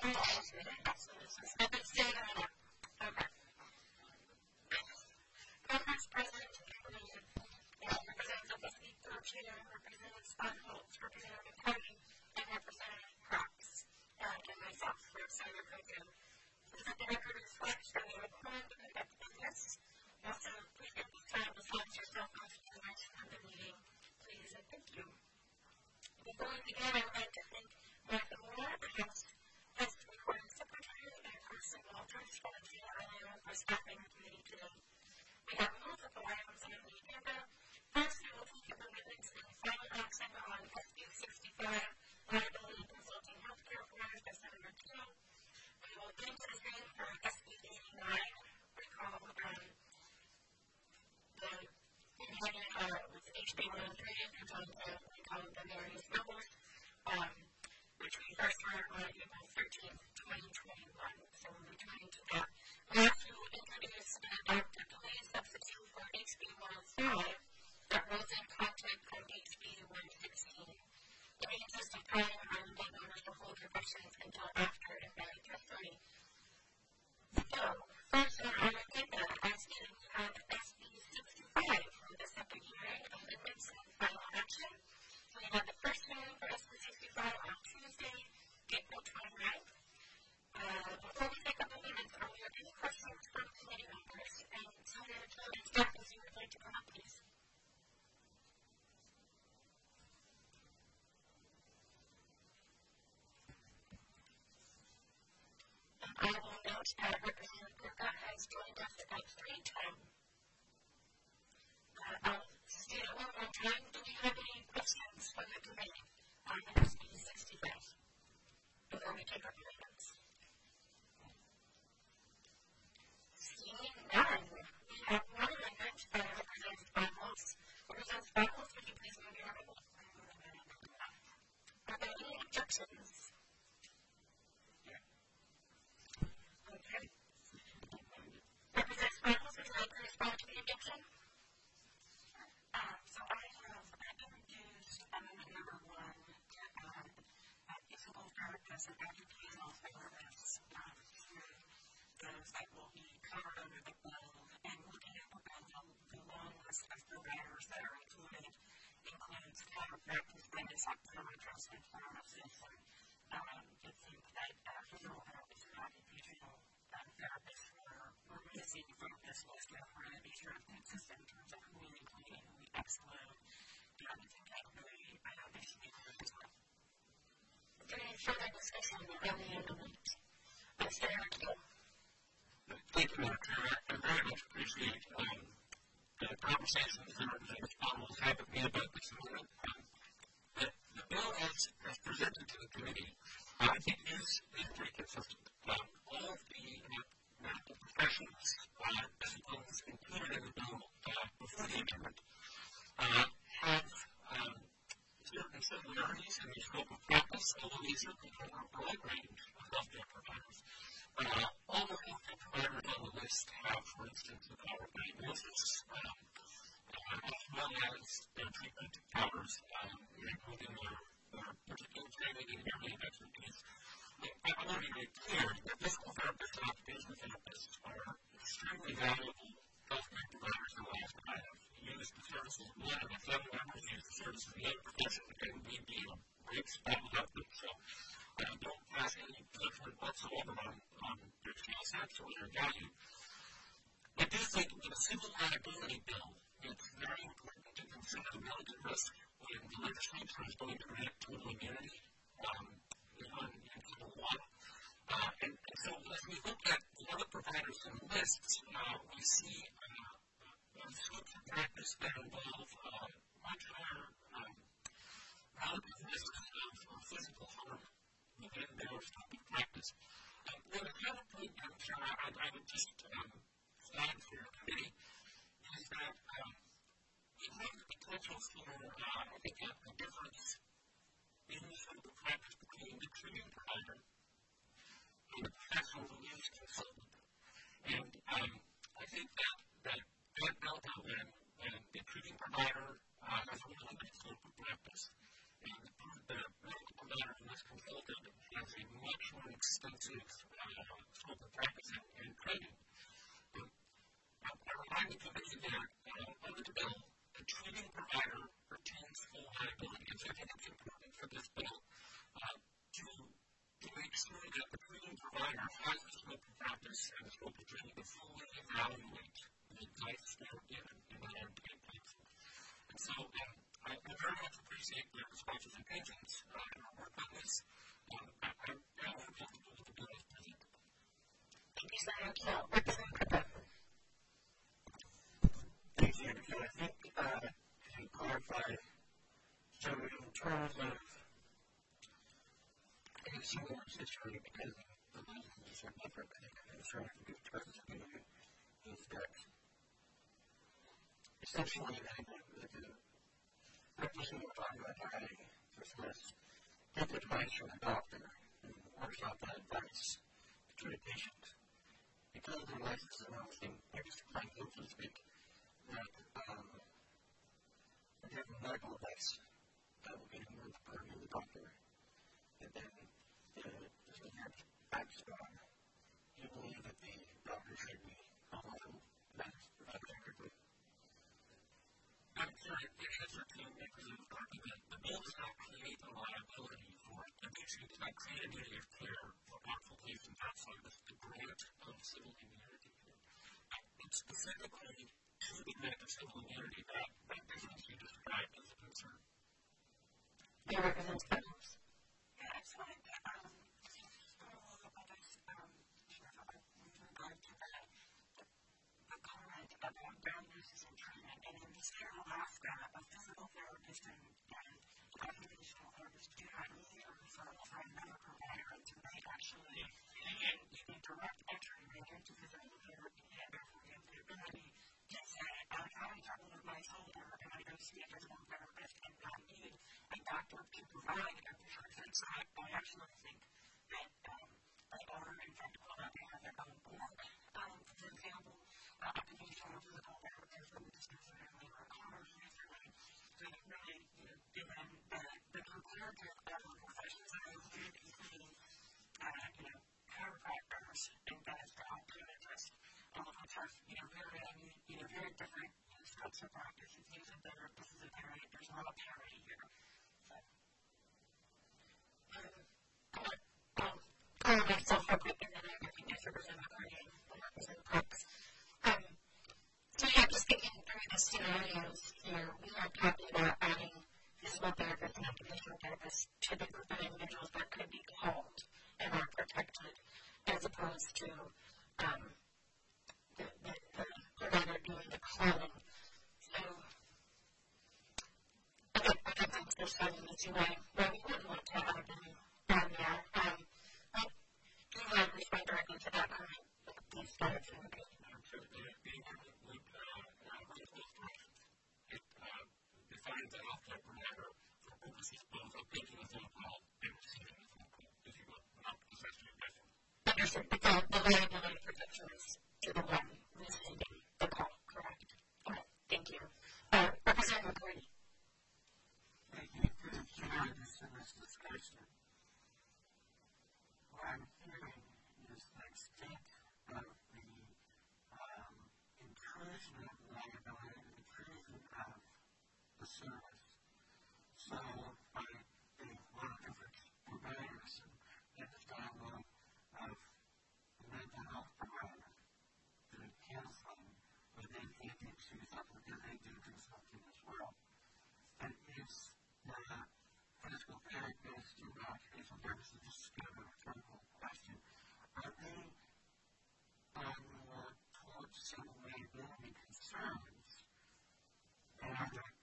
Representative Gorka has joined us at 3:10. I'll state it one more time. Do we have any questions from the committee on SB 65 before we take our amendments? Seeing none, we have one amendment from Representative Bartels. Representative Bartels, would you please move your amendment? Are there any objections? Representative Bartels, would you like to respond to the objection? So I have introduced amendment number 1 to add physical therapists and occupational therapists to those that will be covered under the bill, and looking at the long list of providers that are included includes chiropractors, dentists, optometrists, and pharmacists. I think that physical therapists and occupational therapists were missing from this list. We're going to be sure to be consistent in terms of who we include and who we exclude. And I think that really they should be included as well. Is there any further discussion on the amendment? Mr. Harrington. Thank you, Madam Chair. I very much appreciate the conversations that Representative Bartels had with me about this amendment. The bill as presented to the committee, I think is pretty consistent. All of the medical professions, disciplines included in the bill before the amendment, have certain similarities in the scope of practice, although they certainly cover a broad range of healthcare providers. All the healthcare providers on the list have, for instance, the power of diagnosis, as well as their treatment powers, including their particular training and area of expertise. I want to be very clear that physical therapists and occupational therapists are extremely valuable healthcare providers in the lives that I have used the services of one of my family members, used the services of the other profession, and we'd be in a great spot without them. So I don't pass any judgment whatsoever on their skill sets or their value. I do think with a civil liability bill, it's very important to consider the relative risk when the legislature is going to grant total immunity on people law. And so as we look at the other providers in the lists, we see scopes of practice that involve much higher relative risks of physical harm within their scope of practice. What I have a point, I'm sure I would just flag for your committee is that we have the potential for, I think, a difference in the scope of practice between the treating provider and the professional release consultant. And I think that delta when the treating provider has a limited scope of practice and the medical provider who is consulted has a much more extensive take their responses and pensions and work on this. I'm more comfortable with the bill as presented. Thank you so much. Representative Cooper. Thank you. I think to clarify, so in terms of a similar situation, because the reasons are different, I think I'm sure I can give terms of it, is that essentially the representative talking about diet was get advice from a doctor and works out that advice to a patient. Because otherwise this is another thing, I just find so to speak, that we have medical advice that will get more burden of the doctor. And then the research backs on. You believe that the doctor should be allowed that quickly. I'm sorry, the answer to Representative Carpenter, the bill does not create a liability for addiction. It does not create a duty of care for harmful patients outside of the grant of civil immunity. It's specifically to the grant of civil immunity that represents you described as a concern. It represents families. Yeah, it's fine. Just a little bit about this, with regard to the comment about diagnosis and treatment. And in the state of Alaska, a physical therapist and occupational therapist do not need a referral from another provider to make actually, and you can direct entry right into physical therapy, and therefore you have the ability to say, I'm having trouble with my shoulder, and I go see a physical therapist and not need a doctor to provide a prescription. So I actually think that they are, in fact, qualified to have their own board. For example, occupational physical therapist that we discussed earlier, Connor recently, that really, given the comparative professions that I did, including, chiropractors and dentists and optometrists, which are, very different scopes of practice. This is a very, there's a lot of parity here. I'll myself real quick, and then I recognize Representative Carney and Representative Cox. So yeah, just thinking through the scenarios here, we are talking about adding physical therapists and occupational therapists to the group of individuals that could be called and are protected, as opposed to the provider doing the calling. So I think that's just having to see why we wouldn't want to have them down there. Do you want to respond directly to that comment? Please go ahead. Defines a healthcare provider for purposes both of making a phone call and receiving a phone call, if you will. Is that your question? Understood. But the liability protection is to the one receiving the call, correct? All right. Thank you. Representative Carney. Thank you for sharing this discussion. What I'm hearing is the extent of the intrusion of liability, the intrusion of the service. So, by a lot of different providers and the dialogue of the mental health provider doing counseling, but then they can choose something because they do consulting as well. And is the physical therapist and occupational therapist, this is kind of a rhetorical question, are they more towards some liability concerns? And are there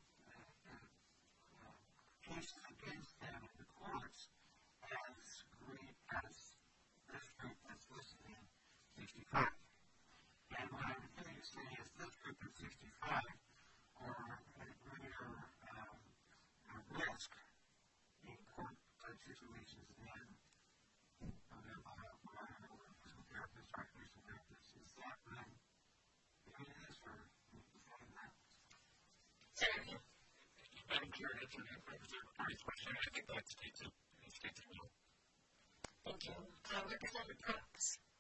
cases against them in the courts as great as this group that's listed in 65? And what I'm hearing you say is this group in 65 are at a greater risk in court-type situations than other provider or physical therapists or occupational therapists. Is that right? It is, or define that? Senator. I'm curious to answer Representative Carney's question. I think that states it well. Thank you. Representative Cox.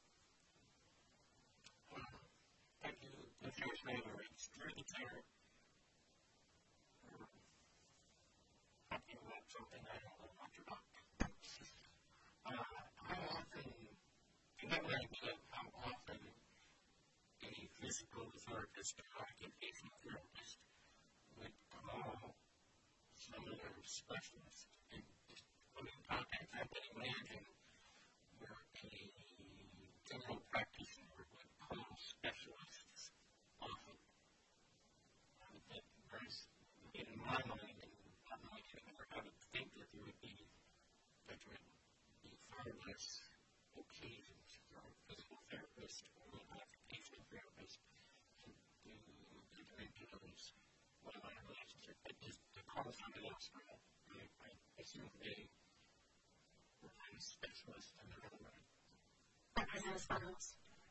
Thank you. The first matter is through the chair. Talking about something I don't know much about. How often, do you have an idea of how often a physical therapist or occupational therapist would call someone specialist. And just when you talk about that, I imagine where a general practitioner would call specialists often. But there's, in my mind, and I'm not sure I would think that there would be far less occasions for a physical therapist or an occupational therapist to enter into those one-on-one relationships. But just to call somebody else for help, I assume they were kind of specialists in their own right. Representative Funnels.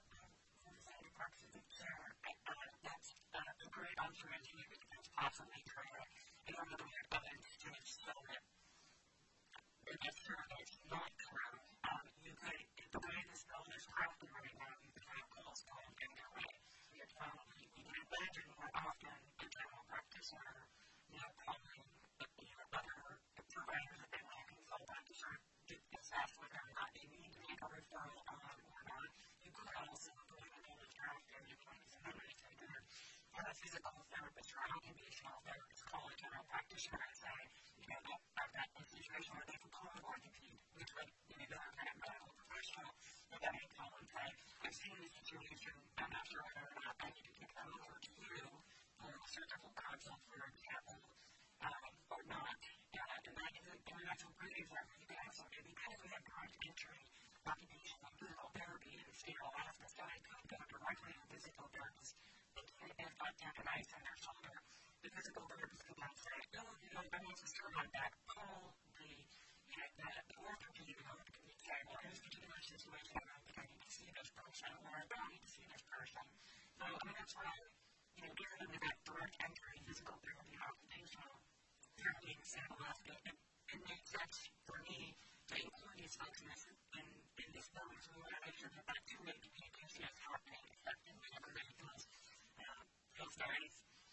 That's a great observation. It's possibly correct. And one of the evidence to show that it's true that it's not true. You could, the way this bill is crafted right now, you could have calls going either way. You can imagine more often a general practitioner, calling other providers that they want to consult on to sort of assess whether or not they need to make a referral on or not. You could also, the way the bill is drafted, you can use another statement. A physical therapist or an occupational therapist call a general practitioner and say, I've got this situation where they can call an orthopedic, which would be another kind of medical professional, but then they call and say, I've seen this situation, I'm not sure whether or not I need to get them over to you for a surgical consult, for example, or not. And that's a great example. You can have somebody, because we have direct entry occupational physical therapy in the state of Alaska, so I could go directly to a physical therapist. If I take an ice on their shoulder, the physical therapist can then say, I want to start on that. Call the orthopedic and say, well, in this particular situation, I don't think I need to see this person, or I don't need to see this person. So, that's why, given that we've got direct entry physical therapy and occupational therapy in the state of Alaska, it makes sense for me to include these folks in this bill, so we want to make sure that that two-way communication is happening effectively and everybody feels very,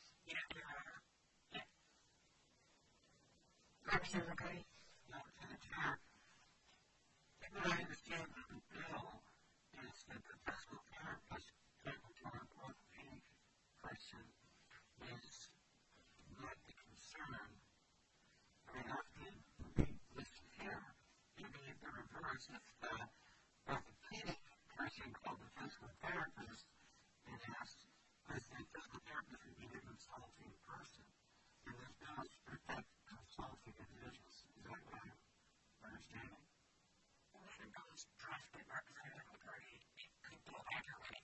Representative McCarty. What I understand of the bill is that the physical therapist able to an orthopedic person is not the concern. I mean, often we listen here, maybe if the reverse, if the orthopedic person called the physical therapist and asked, is the physical therapist would be an insulting person? And this bill is to protect consulting individuals. Is that what I'm understanding? Well, I think that was drafted Representative McCarty. It could go either way.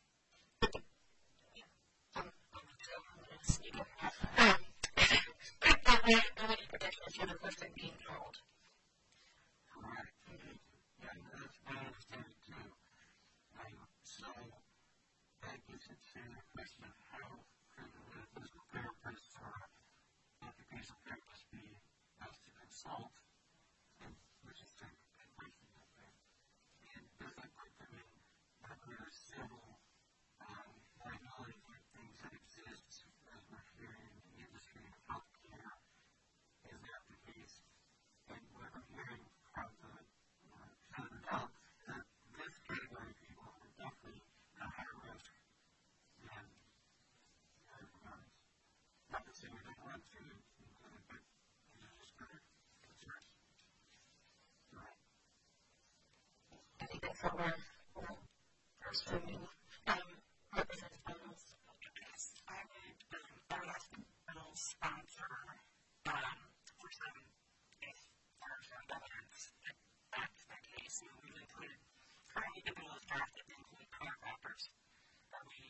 That liability protection is for the person being told. Correct. Yeah, that's my understanding too. So, that gets into the question of how could a physical therapist or occupational therapist be asked to consult, which is a good question out there. And does that put them in other civil liability for things that exist as we're hearing in the industry of healthcare? Is that the case? And what I'm hearing from the adults that this category of people are definitely at higher risk than everyone else. Not to say we don't want to include it, but it's just better concerns. Right. I think that's what we're pursuing. Representative Funnels. Yes, I would ask the bill sponsor for some, if there's evidence that that's the case. We've included, currently the bill is drafted to include chiropractors, but we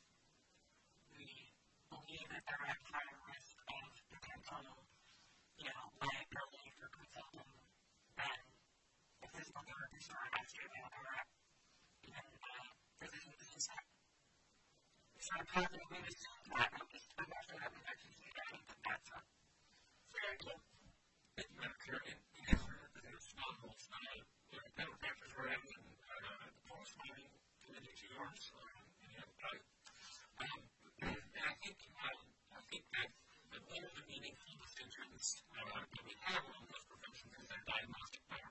believe that they're at higher risk of potential, liability for consulting than the physical therapist or osteopath or even physician assistant. So I'm positive we assume that, I'm not sure that we actually see that, but that's a very good. It's not clear, it's not chiropractors were in the corresponding committee to yours, and I think that one of the meaningful distinctions that we have among those professions is their diagnostic power.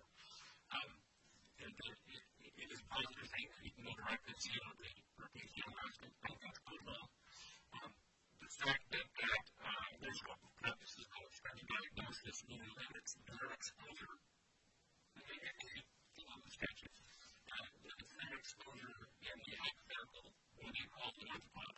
It is positive to think that you can go directly to the PCM and I think that's good well. The fact that there's a couple of practices called experimental diagnosis this new limits their exposure. The statute. Limits their exposure in the hypothetical when they call the entrepreneur.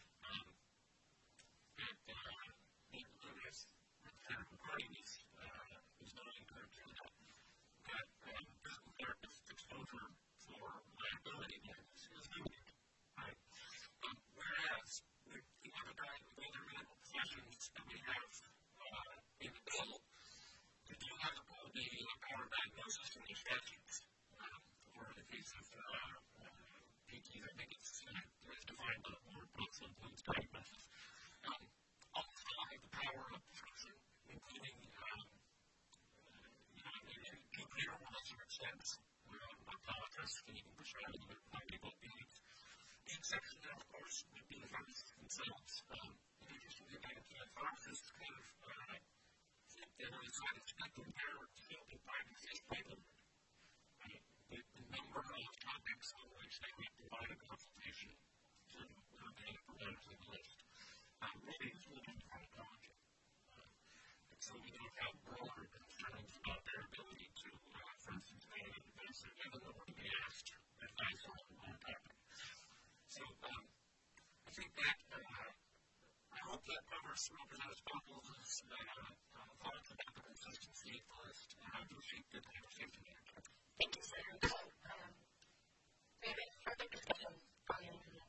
The party is not encouraging that. That physical therapist's exposure for liability is limited. Right? Whereas the other medical professions that we have in the bill, they do have the power of diagnosis in these statutes. For the case of PTs, I think it's defined by the word books and includes diagnosis. Also have the power of prescription, including to greater or lesser extent, optometrists can even prescribe other people opioids. The exception, of course, would be the pharmacists themselves. Interestingly, the pharmacists kind of, they're not expecting their field of practice is regulated. The number of topics on which they would provide a consultation to the providers of the list really is limited to pharmacology. And so we don't have broader concerns about their ability to, for instance, make an invasive even though we're being asked advice on one topic. So I think that, I hope that covers Representative Buckles' thoughts about the consistency list, and I appreciate the conversation here. Thank you, sir. Do you have any further discussion on the amendment?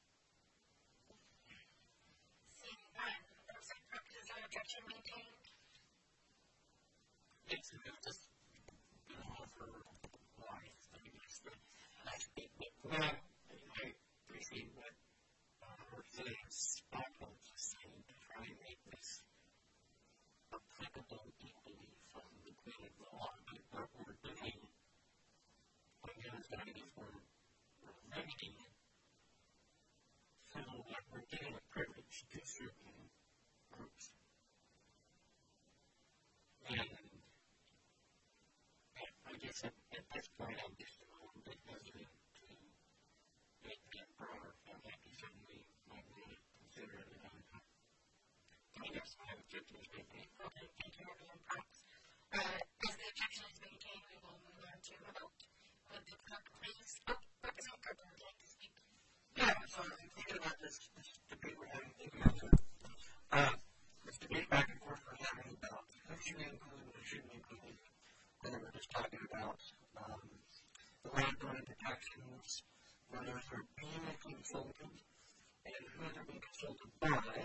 Seeing none, is there an objection maintained? Yes, and it's just an offer life. I mean, it's the last bit. But I appreciate what Representative Buckles is saying to try and make this applicable equally from the point of law. But what we're doing, again, is we're limiting civil law. We're giving a privilege to certain groups. And I guess at this point, I'm just a little bit hesitant to make that broader. I'm happy certainly might want to consider it. I guess I have objections maintained. Okay, thank you, Representative Cox. As the objection is maintained, we will move on to a vote. Would the clerk please? Representative Carter would like to speak. Yeah, so I'm thinking about this debate we're having. This debate back and forth we're having about who should be included and who shouldn't be included. Whether we're just talking about the liability protections, whether they're being consulted, and who they're being consulted by.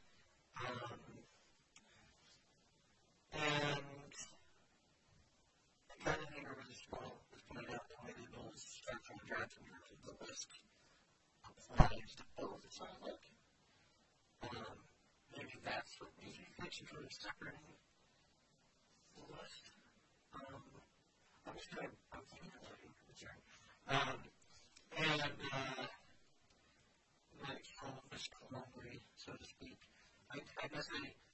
And the coordinator was pointed out that maybe those structural jobs in terms of the list applies to both, it sounds like. Maybe that's what we should sort of separate the list. I'm just kind of thinking about it. And like this colloquy, so to speak. I guess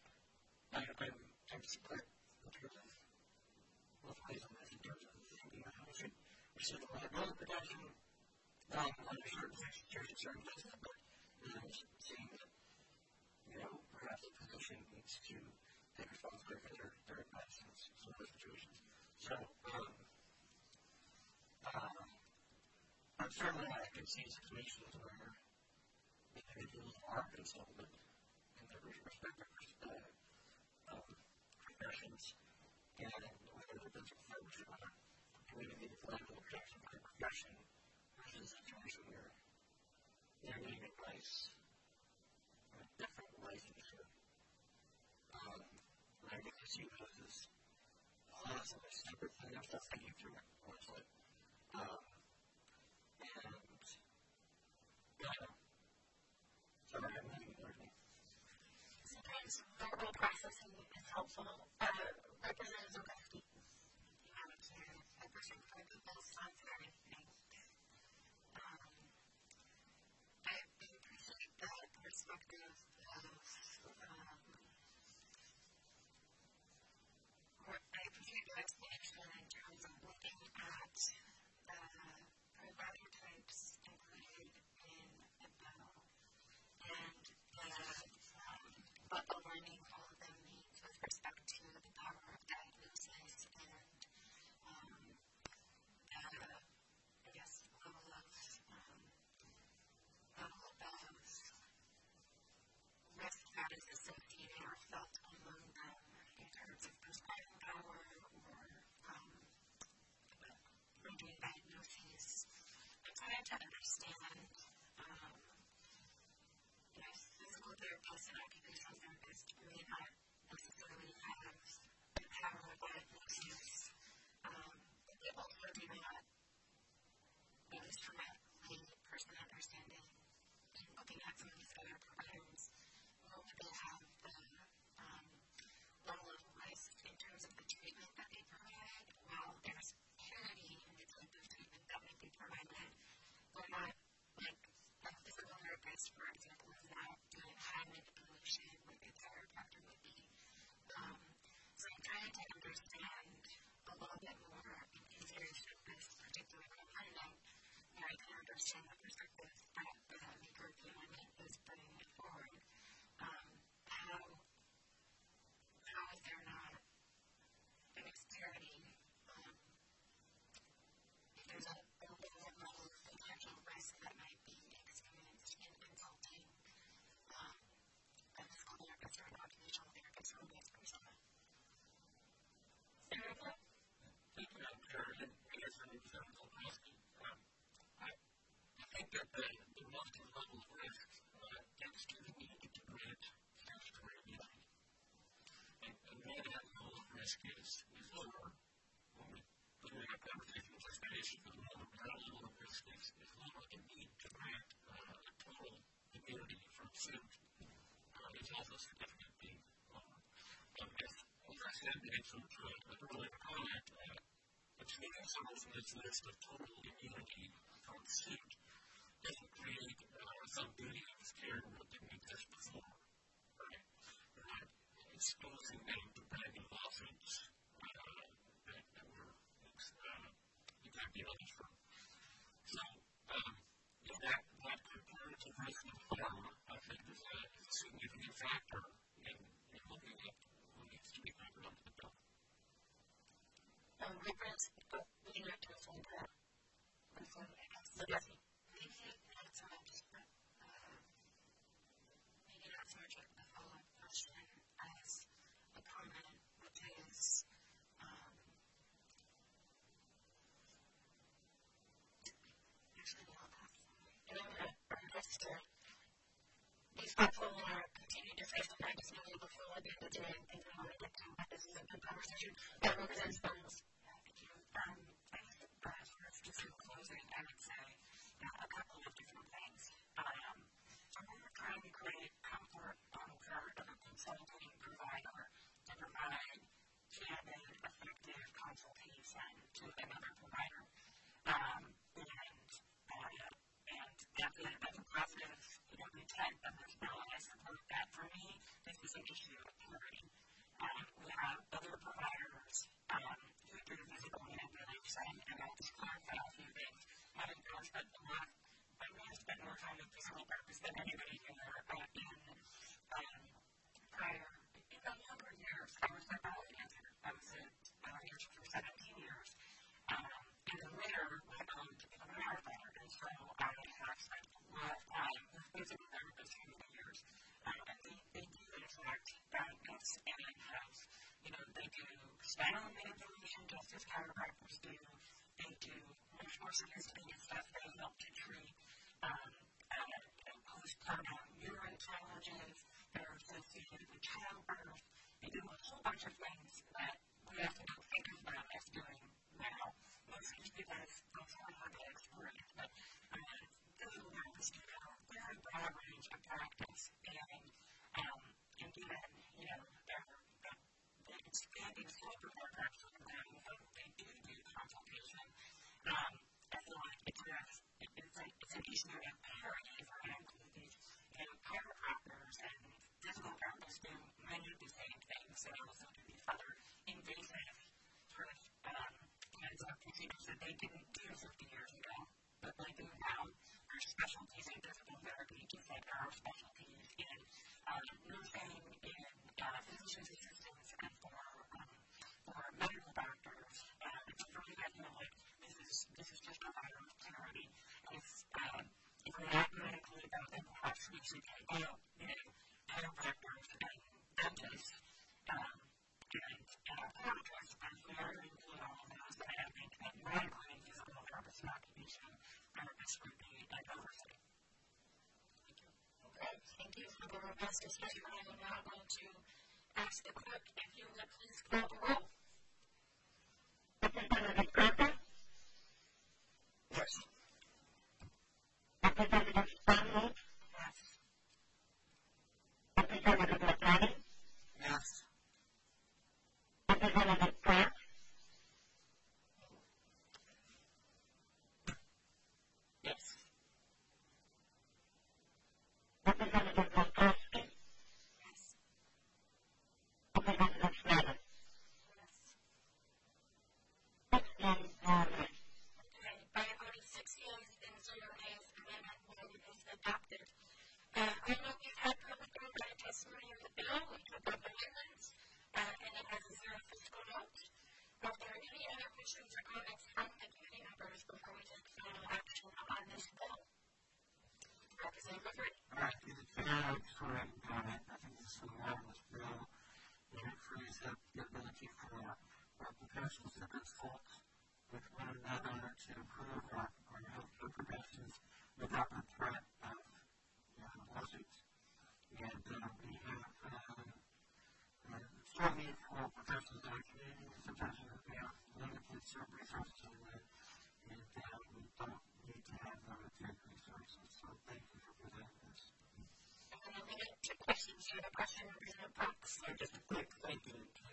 I'm split in terms of both ways on this, in terms of thinking about how we should receive the liability protection under certain sections, certain cases, but seeing that, perhaps the physician needs to take responsibility for their advice in some of those situations. So, certainly I can see situations where individuals are consulted in their respective professions, and whether it's a function of a community liability protection by profession versus a situation where they're getting advice on a different licensure. I get to see those as awesome, a separate thing. I'm still thinking through it, honestly. Sorry, I'm leaving learning. Sometimes verbal processing is helpful. Representative Zagorski. I appreciate the people's thoughts and everything. I appreciate that perspective of I appreciate your explanation in terms of looking at provider types included in the bill and what aligning all of them means with respect to the power doing diagnoses. I'm trying to understand, physical therapists and occupational therapists may not necessarily have the power of diagnosis. They also do not, at least from my lay person understanding, and looking at some of these other providers, nor would they have the level of risk in terms of the treatment that they provide. While there's parity in the type of treatment that might be provided, they're not, like, a physical therapist, for example, is not doing high manipulation like a chiropractor would be. So I'm trying to understand a little bit more in these areas of this particular component, where I can understand the perspective that the legal amendment is bringing forward. How is there not an experity if there's a lower level of potential risk that might be experienced in consulting a physical therapist or an occupational therapist or vice versa? Sarah? Thank you, Dr. Chair. And as an example, I think that the relative level of risk tends to the need to grant statutory immunity. And maybe that level of risk is lower when we have conversations like that issue, but that level of risk is lower than need to grant a total immunity from suit. It's also significantly lower. As I said, in some earlier comment, excluding someone from this list of total immunity from suit doesn't create some duty of care that didn't exist before. Right? We're not exposing them to brand new lawsuits that were exactly others from. So, that comparative risk of harm, I think, is a significant factor in looking at who needs to be covered under the bill. Reference, would you like to respond to that? Maybe not so much a follow-up question as a comment, which is, actually, I'll pass. And I'm going to just be thoughtful in our continued discussion. I just know before I get into it, and I want to get to what this is a good conversation that represents funds. Thank you. Just in closing, I would say a couple of different things. So we're trying to create comfort on the part of a consulting provider to provide candid, effective consultation to another provider. And that's a positive intent of this bill, and I support that. For me, this is an issue of parity. We have other providers who do physical manipulation, and I'll just clarify a few things. Having spent more time in physical therapy than anybody here in the younger years. I was a bowel cancer. I was a bowel cancer for 17 years. And then later went on to become a marathon, and so I have spent a lot of time with physical therapists over the years. And they do, in fact, diagnose and have, they do spinal manipulation just as chiropractors do. They do much more sophisticated stuff. They help to treat postpartum urine challenges that are associated with childbirth. They do a whole bunch of things that we often don't think of them as doing now, mostly because they don't have the experience. But physical therapists do have a very broad range of practice, and given, the expanding scope of their practice, they do consultation. I feel like it's an issue of parity if we're going to include these chiropractors and physical therapists do many of the same things. They also do these other invasive sort of kinds of procedures that they didn't do 50 years ago, but they do now. There's specialties in physical therapy, just like there are specialties in nursing, in physician's assistants, and for medical doctors. And for me, I feel like this is just a matter of clarity. If we're not going to include them, then perhaps we should take out, chiropractors and dentists and optometrists, and we are going to include all of those that I think that not including physical you for the robust discussion. I am now going to ask the clerk if you would please call the roll. Representative Gerber? Yes. Representative Steinholt? Yes. Representative McCarty? Yes. Representative Pratt? Yes. Representative Volkowski? Yes. Representative Schneider? Yes. 6 yeas, 0 nays. Okay, by a vote of 6 yeas and 0 nays, the amendment is adopted. I know we've had public input testimony on the bill. We took up amendments, and it has a 0 fiscal note. Are there any other questions or comments from the committee members before we take final action on this bill? Representative Reed. All right, through the chair, I just want to comment. I think this is a marvelous bill. It frees up the ability for our professionals to consult with one another to improve our healthcare professions without the threat of lawsuits. And we have strong need for professionals in our community. Sometimes we have limited certain resources and we don't need to have limited resources. So thank you for presenting this. And then I'll leave it to questions. You have a question, Representative Fox? Just a quick thank you to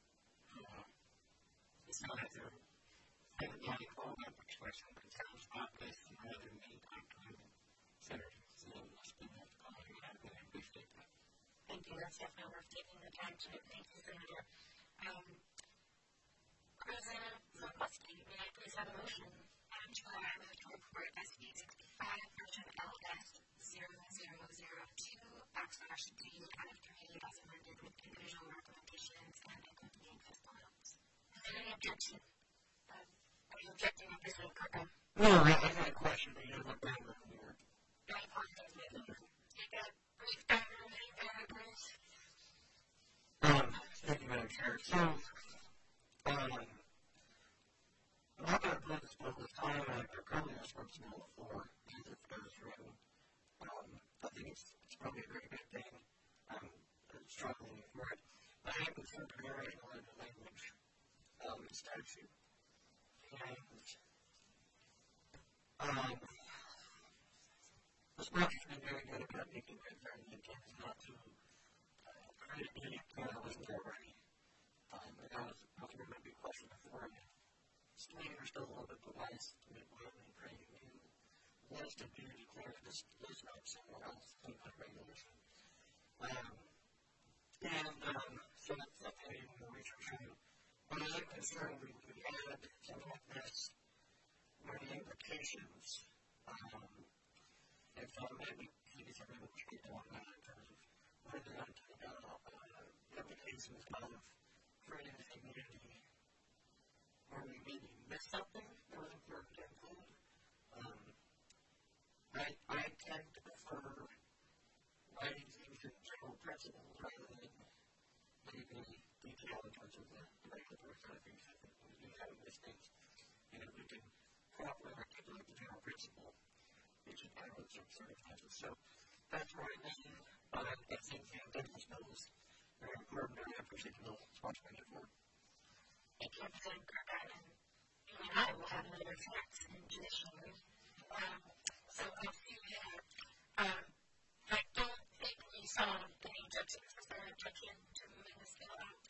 the senator. I would like to call that expression concerns about this and other main senators. So it's been nice to call you, and I really appreciate that. Thank you. That's definitely worth taking the time to. Thank you, Senator. Representative Volkowski, may I please have a motion? Madam Chair, I move to report SB 65 version LS 0002/D out of committee as amended with individual recommendations and accompanying fiscal notes. Is there any objection? Are you objecting, Representative Kirkham? No, I have a question, but you have a better reward. I apologize, Madam. Take a brief time to review that, please. Thank you, Madam Chair. So, I'm not going to put this bill this time. I'm currently responsible for these affairs written. I think it's probably a very good thing. I'm struggling for it. I am concerned primarily with the language statute. And this branch has been very good about making it very intent not to create any plan that wasn't already. And that was ultimately a big question before. Maybe we're still a little bit device to make one and create new laws to be declared this is not somewhere else in the regulation. So that's something I need more research on. But I'm concerned we add something like this where the implications and so maybe maybe something that we could do on that in terms of whether or not implications of creating a community where we maybe miss something that was important to include. I tend to prefer writing things in general principles rather than maybe detail in terms of the regulatory side of things. I think we do have these things, and if we can properly articulate the general principle, we should have some circumstances. So that's where I lean. I think Douglas knows very important, and I appreciate the responsibility for it. Thank you, Representative Kirkham, and you and I will have another chance in judiciary. So I'll see you there. I don't think we saw any objections. Was there an objection to moving this bill out?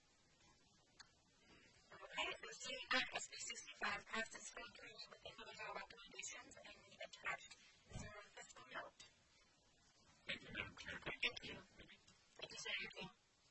Okay, so seeing that SB 65 passes full committee with individual recommendations and the attached 0 fiscal note. Thank you, Madam Chair. Thank you. Thank you, Senator King.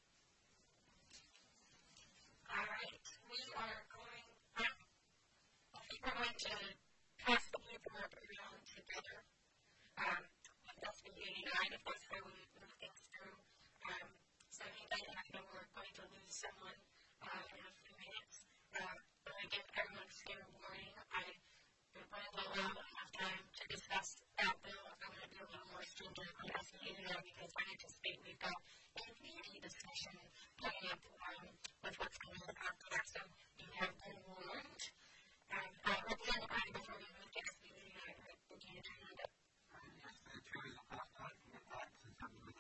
All right, we are going, I think we're going to pass the paperwork around together. That's the 89, if that's how we move things through. So I think that I know we're going to lose someone in a few minutes. But again, everyone's fair warning. I want to allow enough time to discuss that bill. I'm going to be a little more stringent on passing the 89 because I anticipate we've got a community discussion coming up with what's coming up after that. So you have been warned. Representative Brady, before we move to SB 89, would you turn it up? Yes, the chair is a past time.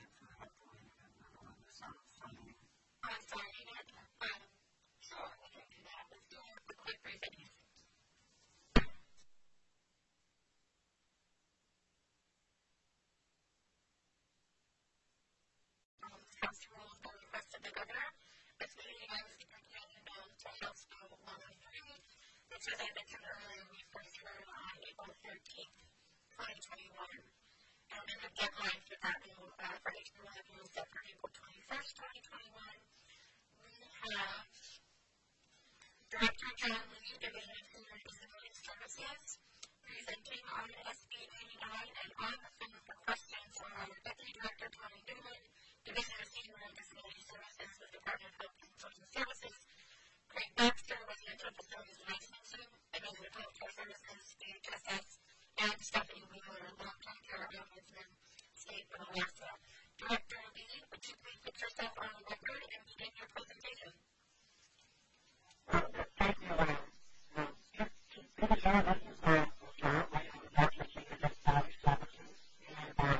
have Director John Lee, Division of Senior Disability Services, presenting on SB 89 and on the phone for questions are Deputy Director Tony Newman, Division of Senior and Disability Services with Department of Health and Social Services, Craig Baxter, Residential Facilities Licensing, Division of Health Care Services, DHSS, and Stephanie Wheeler, Long-Term Care Ombudsman, State of Alaska. Director Lee, would you please put yourself on the record and begin your presentation? Thank you. To the services, John, Director of Senior Disability Services, and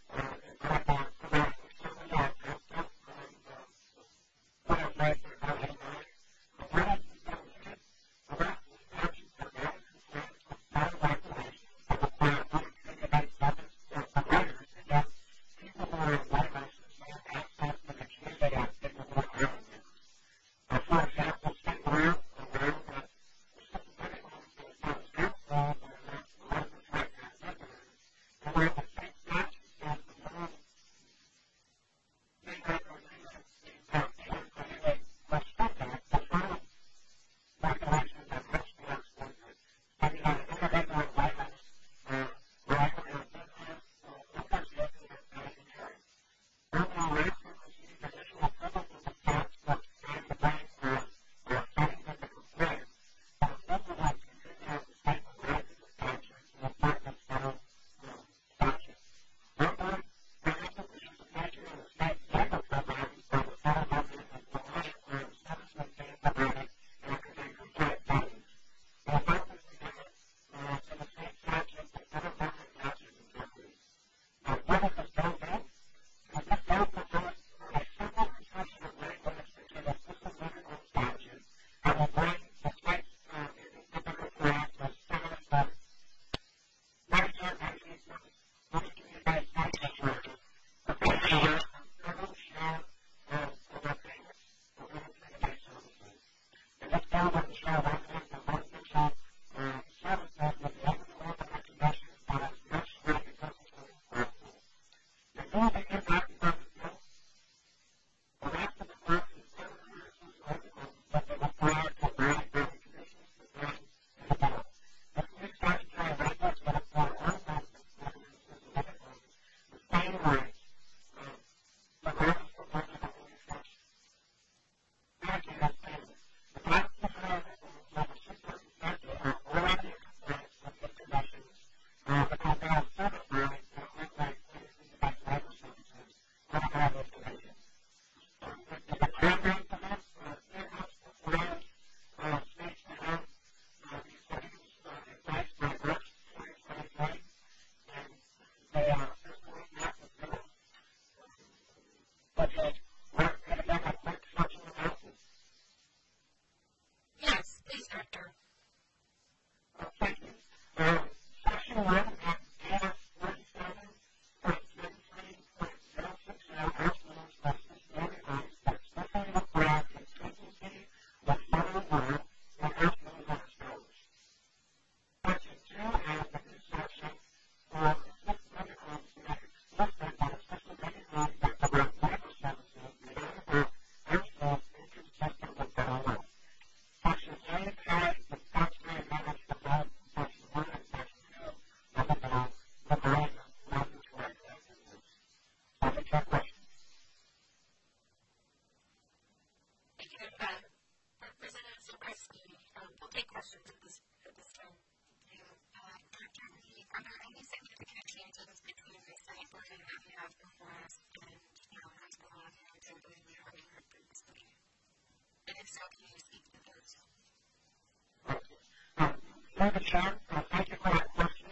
Thank you for that question.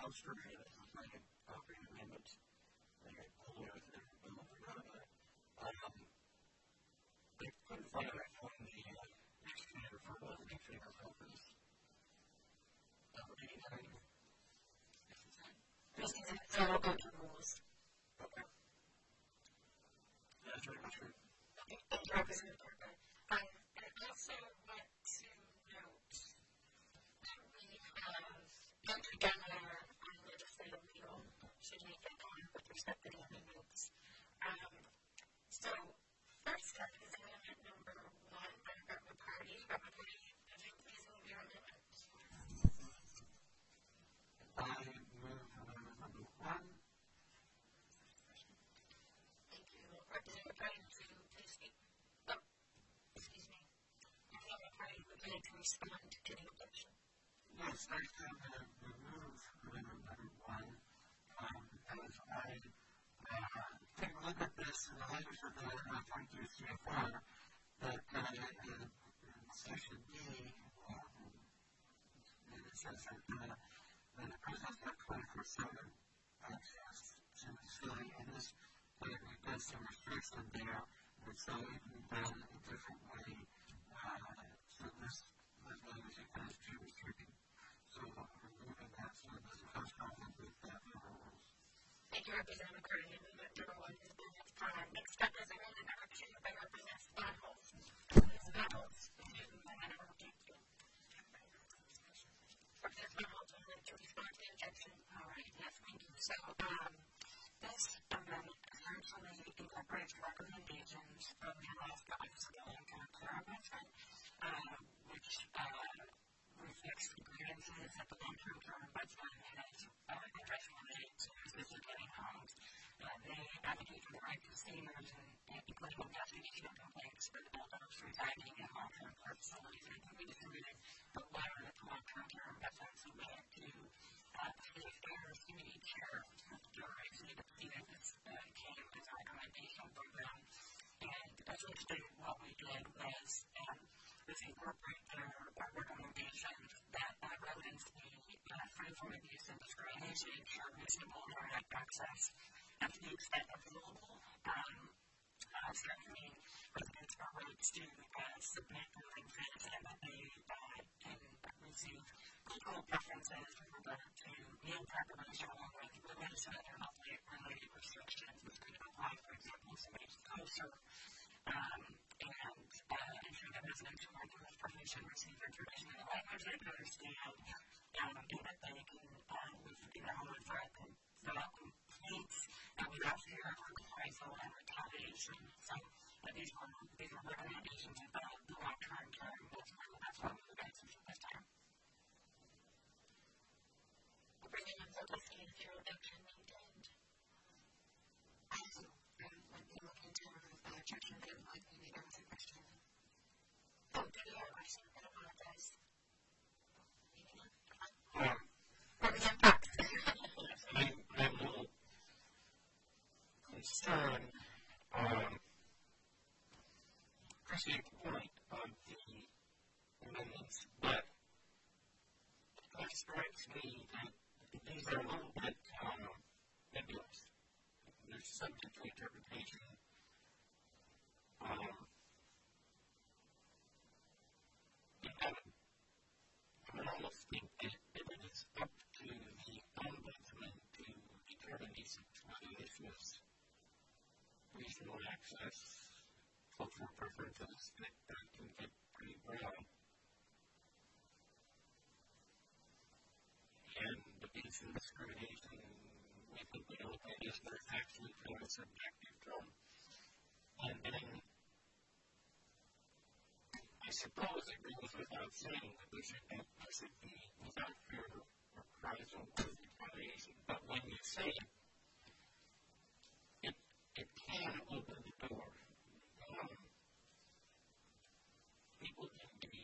House version is the second operating amendment. They get pulled out of their bill for that. They couldn't find it on the next commander for one of the favor helpers. So we'll go to rules. Okay. That's very much true. Okay, thank you, Representative Parker. I also want to note that we have entered down our legislative legal should we get on with respect to the amendments. So, first up is amendment number 1 by Representative Party. Would you please move your amendment? I move amendment number 1. Thank you. Representative Party, would you please speak? Oh, excuse me. Representative Party, would you like to respond to the objection? Yes, I can remove amendment number 1 as I take a look at this in the language of the 22 CFR that in section D it says that the president has 24/7 access to the facility, and this does some restriction there, and so it can be done a different way. So this language is too restricting. So removing that so it doesn't cause conflict with the rules. Thank you, Representative Curry. Amendment number 1 has been withdrawn. Next up is amendment number 2 by Representative Spadholz. Ms. Spadholz, would you amend or object to? Representative Spadholz, would you like to respond to the objection? All right, yes, thank you. So, this amendment essentially incorporates recommendations from the Alaska Upscale Income Care Website, which reflects the grievances that the long-term care website has addressed related to assisted living homes. They advocate for the right to seniors, including investigation of complaints for adults residing in long-term care facilities. And I think we distributed the letter that the long-term care website submitted to the Affairs Committee Chair, Mr. Executive Stevens, came as a recommendation from them. And essentially what we did was incorporate their recommendations that residents be free from abuse and discrimination, ensure reasonable internet access, and to the extent available, strengthening residents' rights to submit grievances and that they can receive equal preferences with regard to meal preparation along with religious and other health-related restrictions, which could apply, for example, if somebody's kosher, and ensure that residents who are given permission receive information in the language they can understand, and that they can, with home fill out complaints without fear of reprisal and retaliation. So these were recommendations about the long-term care, and that's why we were going to this time. We'll bring in a focus in if your objection maintained. When we look into objection, but maybe there was a question. Oh, did you have a question? I apologize. Representative Fox. I'm a little concerned. Appreciate the point of the amendments, but it strikes me that these are a little bit nebulous. They're subject to interpretation. I would almost think that it is up to the ombudsman to determine whether this was reasonable access, cultural preferences that can get pretty broad. And abuse and discrimination, we think we know what that is, but it's actually kind of a subjective term. And then I suppose it goes without saying that there should be without fear of reprisal or retaliation. But when you say it can open the door. People can be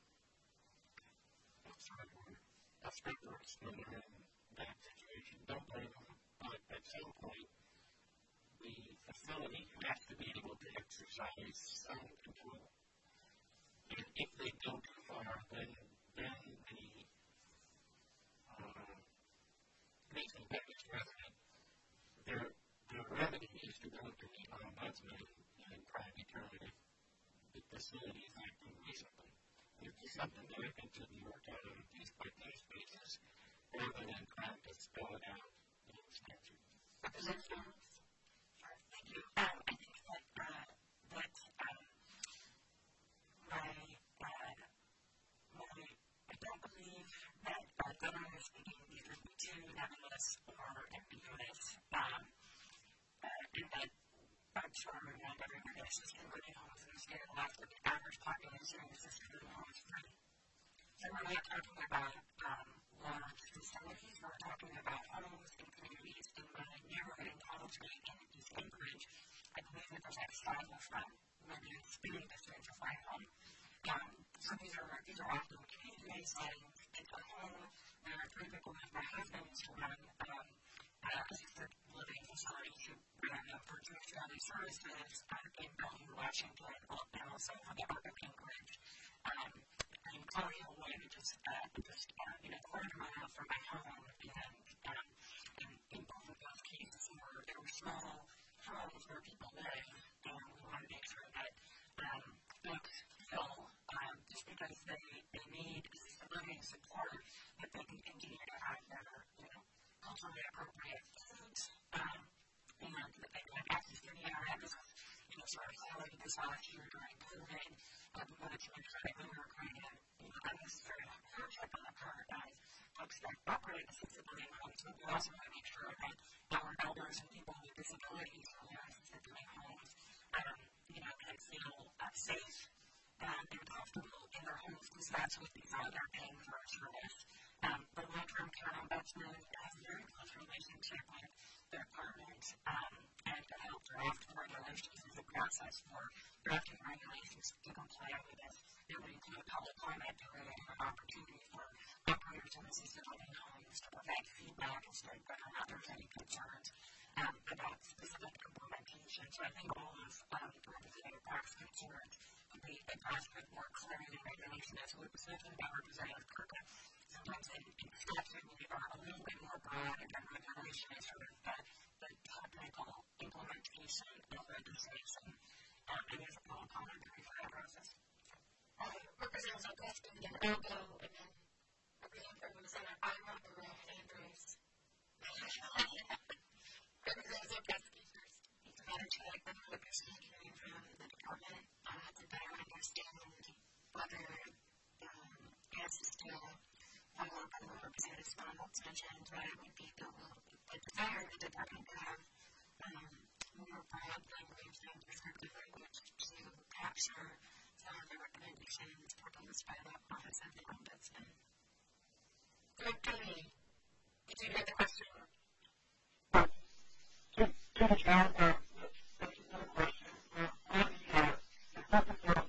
when they're in that situation. Don't blame them. But at some point, the facility has to be able to exercise some control. And if they go too far, then the facing damaged resident, their remedy is to go to the ombudsman and try to determine if the facility is acting reasonably. It would be something that I think should be worked out on a case-by-case basis rather than trying to spell it out in the statute. Representative Jones? Sure, thank you. I think that I don't believe that government is speaking either too nebulous or ambiguous, and that I'm sure not everybody is assisted living homes in the state of Alaska. The average population in assisted living homes is 3. So we're not talking about large facilities. We're talking about homes and communities in my neighborhood in College Lake and East Anchorage. I believe that there's like 5 from maybe a spitting distance of my home. So these are often community-based settings. It's a home where 3 people live. My husband used to run assisted living facilities who ran for Jewish Family Services in Bellevue, Washington, and also for the Arc of Anchorage. And Colonial Way, just a quarter mile from my home, and in both of those cases, there were small homes where people live, and we want to make sure that folks feel just because they need assisted living support, that they can continue to have their culturally appropriate foods, and that they can have access to the internet. This was sort of highlighted this last year during COVID. We wanted to make sure that we were creating unnecessary hardship on the part of folks that operate assisted living homes, but we also want to make sure that our elders and people with disabilities who are in assisted living homes can feel safe and comfortable in their homes, because that's what these are. They're paying for a service. The long-term care ombudsman has a very close relationship with the department and to help draft regulations. There's a process for drafting regulations to comply with this. It would include public comment period and an opportunity for operators in assisted living homes to provide feedback and state whether or not there's any concerns about specific implementation. So I think all of Representative Park's concerns could be addressed with more clarity and regulation, as we were saying about Representative Kirkland. Sometimes in statute we are a little bit more broad, and then regulation is sort of the technical implementation of legislation. And there's a public comment period for that process. Representative Gustin, and then I'll go, and then Representative Rosanna, I want the Red Andrews. Representative Gustin first. Madam Chair, I'm looking from the department to better understand whether as is still Representative Stonewall's mentioned, that it would be the desire of the department to have more broad language and prescriptive language to capture some of the recommendations proposed by the Office of the Ombudsman. Director Lee, did you hear the question? To the chair, thank you for the question. The purpose of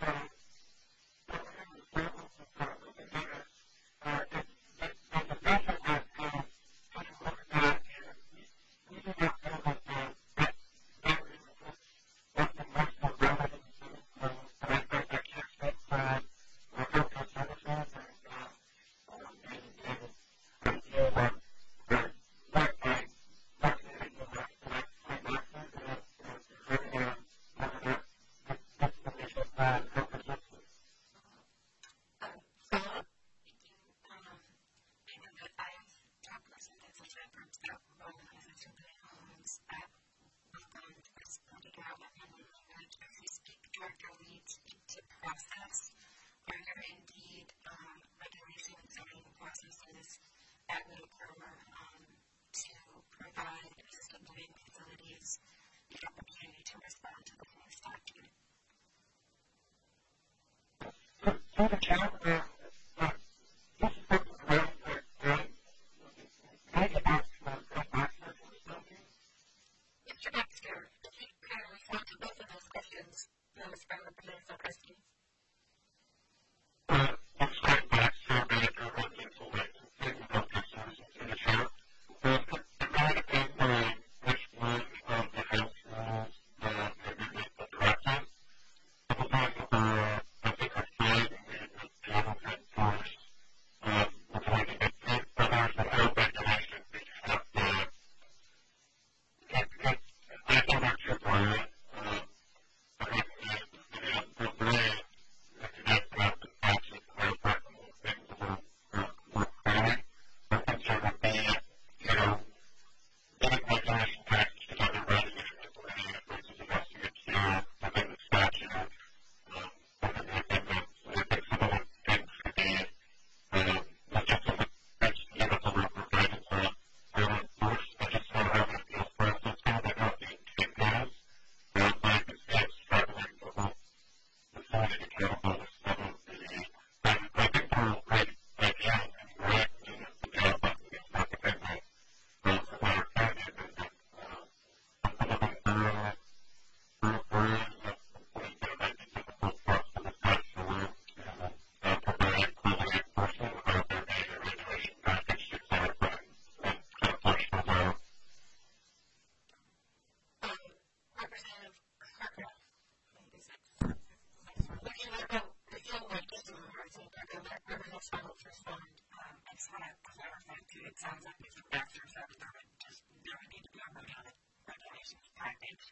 Director leads to process. Are there indeed regulations and processes that would occur to provide assisted living facilities the opportunity to respond to the police statute? To the chair, Mr. Baxter, if you can respond to both of those questions, those from Representative Christie. I Representative Kirkland. Looking at the field like this in the I think everything's fine to respond. I just want to clarify too, it sounds like if the doctor said there would need to be a regulations package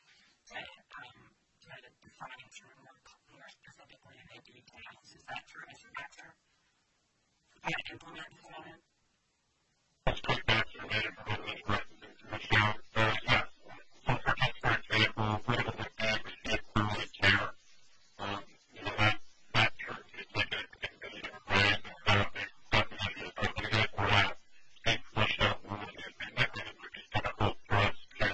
to define sort of more specifically and in details. Is that true, Mr. Baxter? How to implement this amendment? Let's take that to the implementing Michelle. Yes. So for example, what it would be receive early care. That term is like a brand definitely is opening it. We're not being flushed out ruling it, and that would be difficult for us to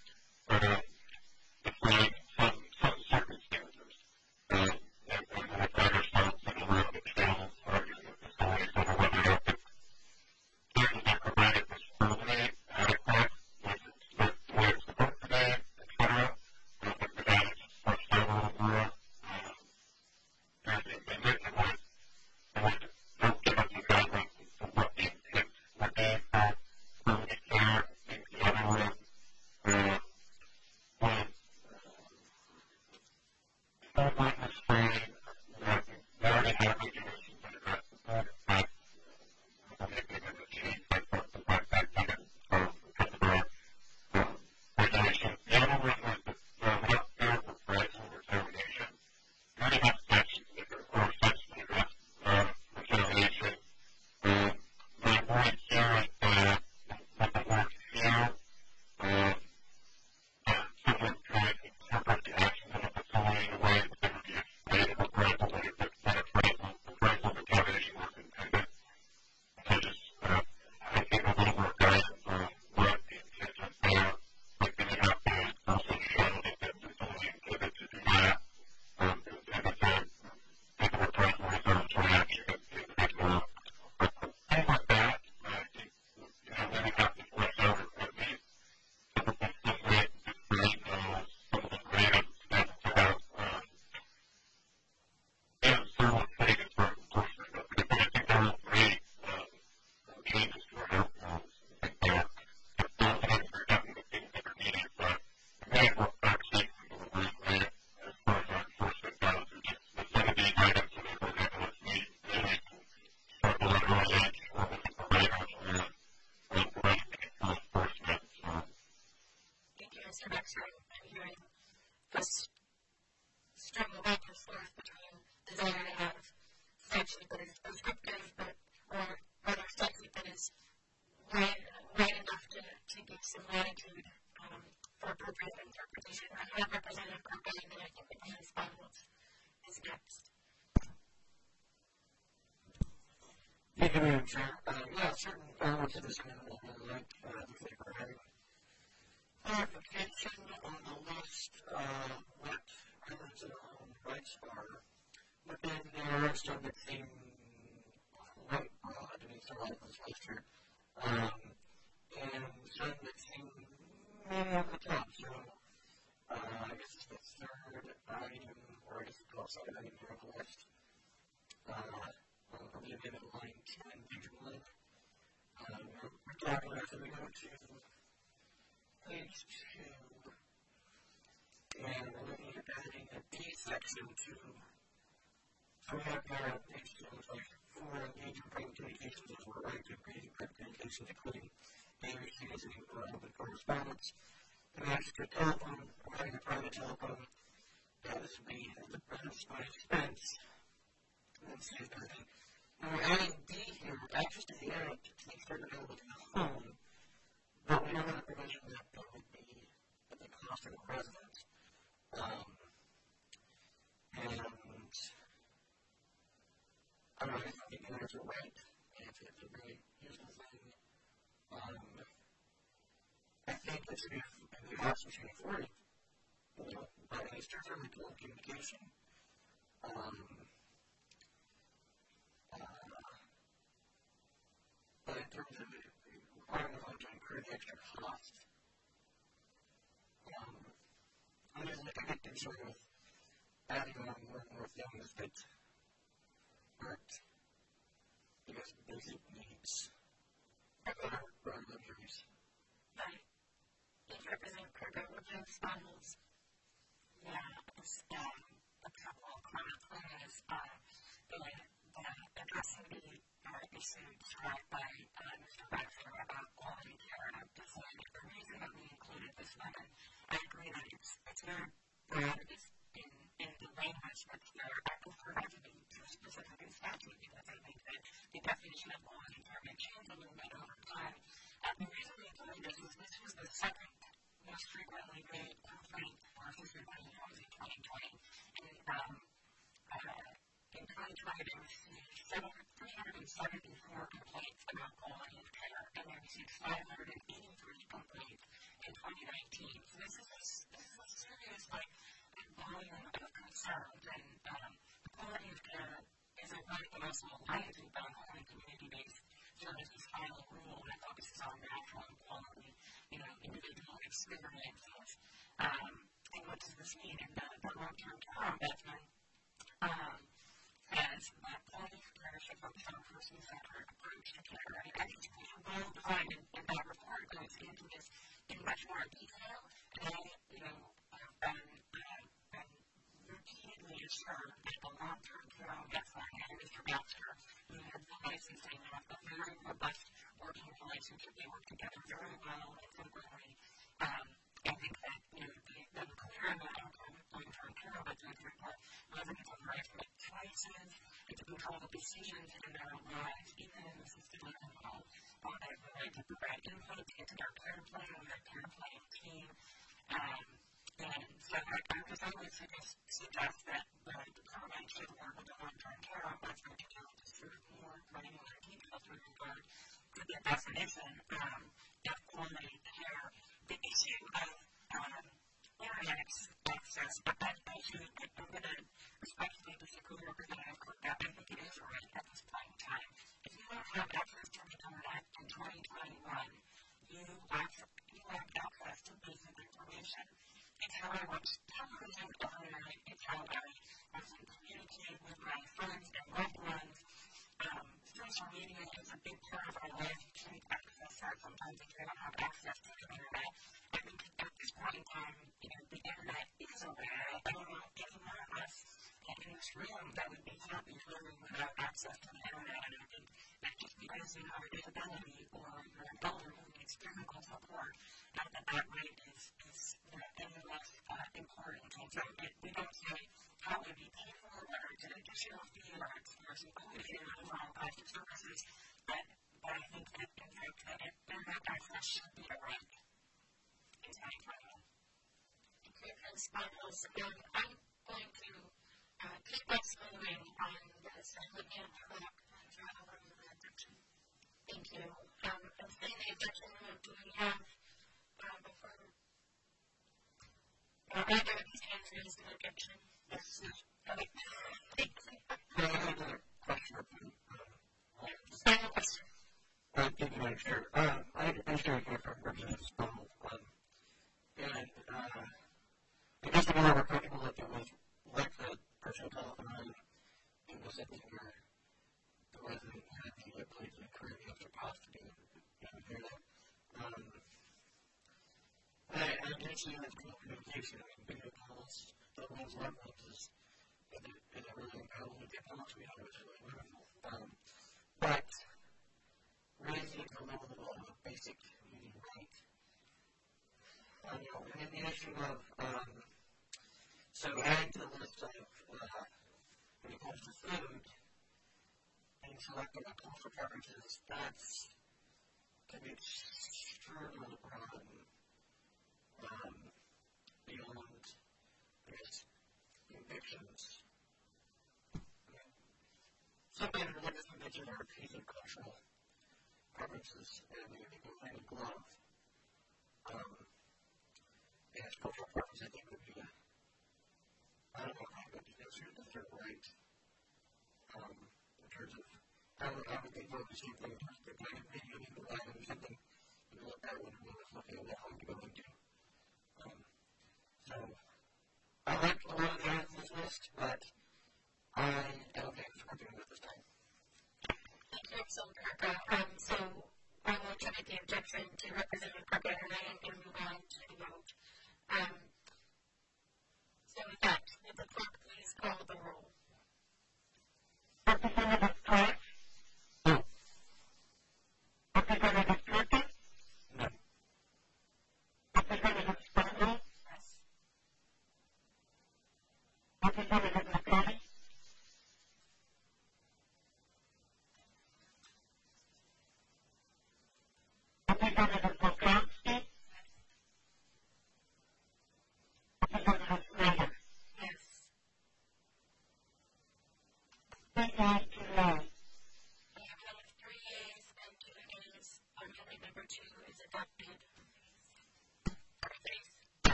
define some circumstances. And we'll find ourselves in a room of channels arguing with facilities over whether or not the care that provided was fully adequate, was it the way it's supposed to be, etc. But for that, it's flushed out a little more. There's the amendment, and would give us a guideline for what the intent would be for early care. I think the other one would fall on this way. We already have regulations that address the food, but we'll make them in the change by the back end of regulations. The other one was the healthcare reprisal or termination. We already have statutes that or sections that address retaliation. My point here is that with the word fear, someone could interpret the actions of a facility in a way that they would be afraid of reprisal, but if reprisal retaliation was intended. So just, I think a little more guidance on what the intent was there. Like they would have to also show that the facility intended to do that. Intended to take a reprisal retaliatory action against the individual. Things like that, I think, we would have to flesh out at least typically stimulate and create some of the creative steps to have several things for enforcement of it. But I think there are great changes to our health laws. I think those things are definitely things that are needed, but it may work back safely deliberately as far as our enforcement goes. It's just some of these items that are going to really start at an early age or with the providers and providing for enforcement. So, Thank you, Mr. Baxter. I'm hearing this struggle back and forth between desire to have statute that is prescriptive, or rather statute that is right enough to give some latitude for appropriate interpretation. I have Representative Kirkland, and I think that Hans Bonwitz is next. Thank you, Madam Chair. Certain elements of this amendment I would like to think we're having clarification on the list what items that our own rights are, but then there are some that seem quite broad. I mean, some items listed, and some that seem maybe on the top. So, I guess it's the third item, or I guess the 12th item here on the list. On the amendment line 10, page 1. We're talking about, so we go to page 2, and we're looking at adding a B section to, so we have here on page 2, it's like 4 engaging private communications as well, right, to engaging private communications, including daily using open correspondence, the master telephone, providing a private telephone, that is be the presence by expense. Let's see if there's any. Now we're adding D here, that's just the area to the extent available to the home, but we don't have a provision that would be at the cost of the residents. And I don't know if I think there's a right, if it's a really useful thing. I think it should be in the option 40, but it's certainly telecommunication. But in terms of requiring the home to incur the extra cost, I'm just a bit concerned with adding on more and more things that aren't, I guess, basic needs that are luxuries. Right. Thank you, Representative Kirkland. Representative Spanholz. a couple of comments. One is addressing the issue described by Mr. Baxter about quality care. And I'm just saying the reason that we included this one, and I agree that it's very broad in the language that's there. I prefer not to be too specific in statute because I think that the definition of quality care may change a little bit over time. The reason we included this is this was the second most frequently made complaint for assisted living homes in 2020. In 2020, they received 374 complaints about quality of care, and they received 583 complaints in 2019. So this is a serious volume of concerns, and the quality of care is a right that also aligns with the only community-based services final rule that focuses on natural and quality, individual experiences. And what does this mean? In the long-term care ombudsman says that quality of care should focus on a person-centered approach to care. And I think it's well defined, and that report goes into this in much more detail. And I've been repeatedly assured that the long-term care ombudsman and Mr. Baxter, who had the licensing, have a very robust working relationship. They work together very well and frequently. I think that they've been clear in the long-term care ombudsman report. Residents have rights to make choices and to control the decisions in their own lives, even in assisted living homes. They have the right to provide input into their care plan and their care planning team. And so I would always suggest that the department should work with the long-term care ombudsman to do sort of more granular details with regard to the definition of quality care. The issue of internet access, but that issue, I'm going to respectfully disagree with Representative Cook that I think it is right at this point in time. If you don't have access to the internet in 2021, you have access to basic information. It's how I watch television every night. It's how I often communicate with my friends and loved ones. Social media is a big part of our life. You can't access that sometimes if you don't have access to the internet. I think at this point in time, the internet is aware. I don't know if there's one of us in this room that would be happy living without access to the internet. And I think that just because you have a disability or you're an elder who needs physical support, that right is any less important. And so we don't say how it would be paid for, whether it's an additional fee or it's included in overall cost of services, but I think that in fact that internet access should be a right in 2021. Okay, thanks, Michael. I'm going to keep us moving on this and looking at track and try to learn the objection. Thank you. And seeing the objection, do we have before I know these hands raised an objection? Yes. Okay. Thanks. I have another question. Final question. Thank you, Madam Chair. I understand here from Representative Stoll, and I guess I'm more comfortable if it was like the person telephone and was sitting here, the resident had the ability to encourage the other path to do and hear that. I did see that communication and video calls, the ones that is a really incredible technology we have, which is really wonderful. But raising the level of basic community right. And then the issue of, so adding to the list of, when it comes to food, and selecting the postal preferences, that's can be extremely broad, beyond, I guess, convictions. Sometimes religious convictions are repeated cultural preferences, and they can go hand in glove. And cultural preference, I think, would be I don't know how good to consider the third right in terms of how would they vote the same thing in terms of the kind of video you can provide them something that would looking at what home to go into. So I like a lot of the items on this list, but I don't think it's working with this time. Thank you, so I will try to make the objection to Representative Carpenter and move on to the vote. So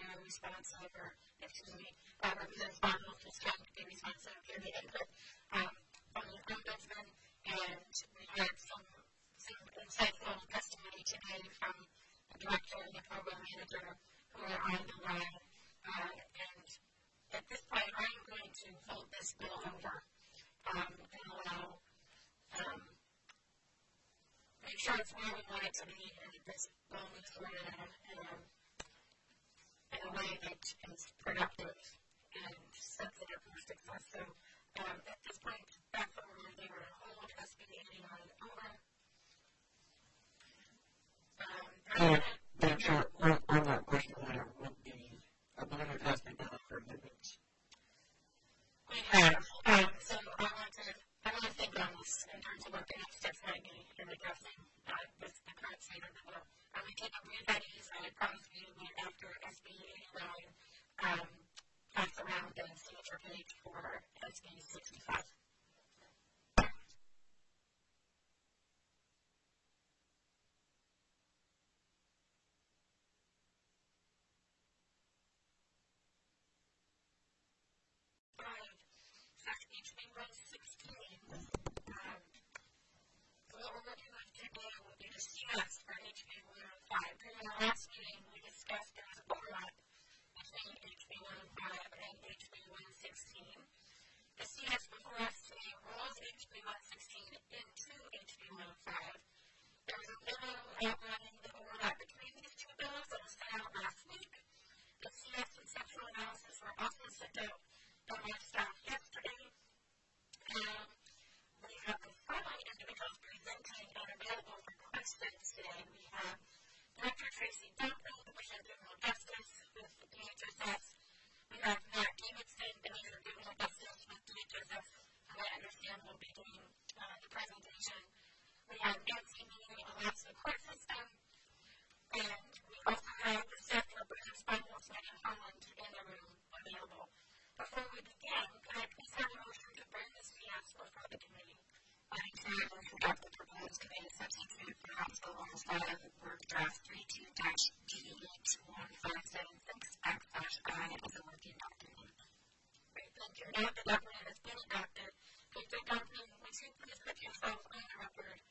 responsive, or, excuse me, Representative Bonhoff was trying to be responsive to the input from the ombudsman, and we had some insightful testimony today from the director and the program manager who are on the line. And at this point, I'm going to vote this bill over and allow, make sure it's where we want it to be, and that this bill moves forward in a way that is productive and sets it up for success. So at this point, that's what we're going to do. We're going to hold SB 89 over. On that question there, would the amendment has been done for amendments? We have. So I want to think on this in terms of what the next steps might be in addressing the current state of the bill. We take a read that is, I promise you, after SB 89 pass around the signature page for SB 65. HB 116. What we're working on today will be the CS for HB 105. In our last meeting, we discussed there was a overlap between HB 105 and HB 116. The CS before us today rolls HB 116 into HB 105. There was a memo outlining the overlap between these two bills that was sent out last week. The CS conceptual analysis were also sent out by my staff yesterday. We have the following individuals presenting and available for questions today. We have Dr. Tracy Duncan, Commissioner of Juvenile Justice with DHSS. We have Matt Davidson, Commissioner of Juvenile Justice with DHSS, who I understand will be doing the presentation. We have Nancy Meany, Alaska Court System. And we also have the staff representatives by Megan Holland in the room available. Before we begin, can I please have a motion to bring the CS before the committee? I declare a motion to adopt the proposed committee substitute for House Bill 105, Work Draft 32-DE2157/I as a working document. Great, thank you. Now the document has been adopted. Mr. Duncan, would you please put yourself on the record?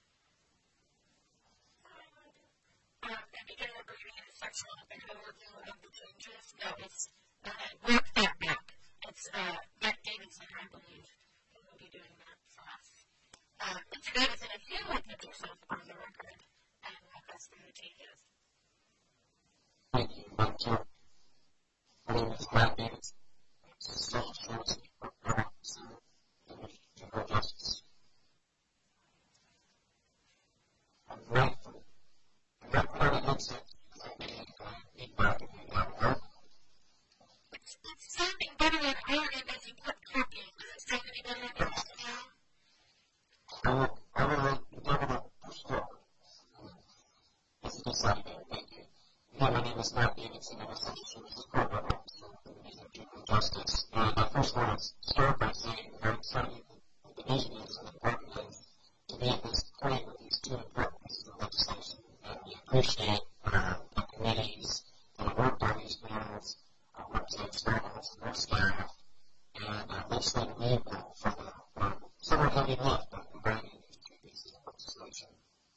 And begin abbreviated section of an overview of the changes. No, it's work that back. It's Matt Davidson, I believe, who will be doing that for us. Mr. Davidson, if you would put yourself on the record and walk us through the changes. Thank you, Madam Chair. My name is Matt Davidson. Social Services for Parents and Juvenile Justice. I'm grateful. I'm grateful for the insight that I made feedback and work. It's sounding better than iron as you put copying. Does it sound any better than that now? I would like to give it a score. This is decided, thank you. Again, my name is Matt Davidson. I'm a social services program officer for the Division of Juvenile Justice. And I first want to start by saying I'm very excited that the division is and the department is to be at this point with these two important pieces of legislation. And we appreciate the committees that have worked on these bills, Representative Sparkles and their staff, and legislative lead for the somewhat heavy lift of combining these two pieces of legislation.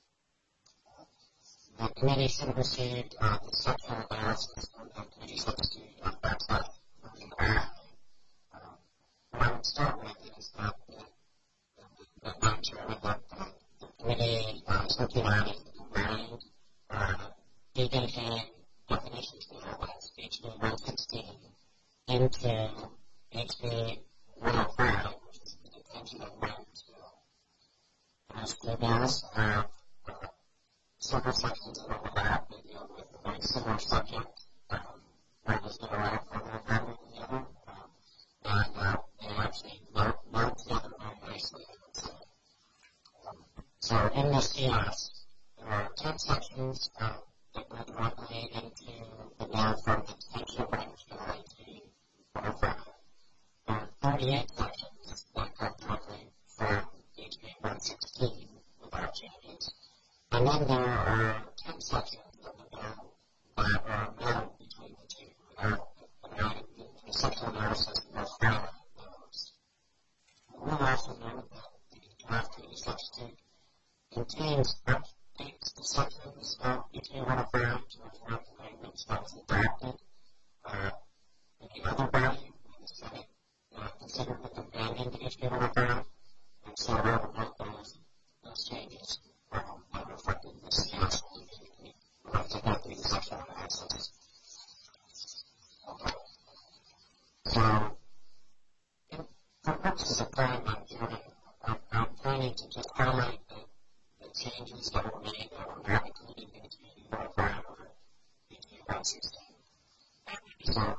The committee should have received the conceptual analysis from the committee substitute backslash moving back. What I would start with is that Madam Chairman, that the committee is looking at is the combined DBG definitions we have as HB 116 into HB 105, which is the detention of minors bill. As the bills have several sections that overlap, they deal with a very similar subject. One is derived from one family to the other, and they actually meld together very nicely, I would say. So in the CS, there are 10 sections that go directly into the bill from the detention of minors bill HB 105. There are 38 sections that come directly from HB 116 without changes. And then there are 10 sections of the bill that are ordinance that was adopted in the other body, the Senate, considered the companion to HB 105, and so I will note those changes that reflected this last one. We'll take that through the sexual analysis. Okay. So, for purposes of time, I'm planning to just highlight the changes that were made that were not included in HB 105 or HB 116. So,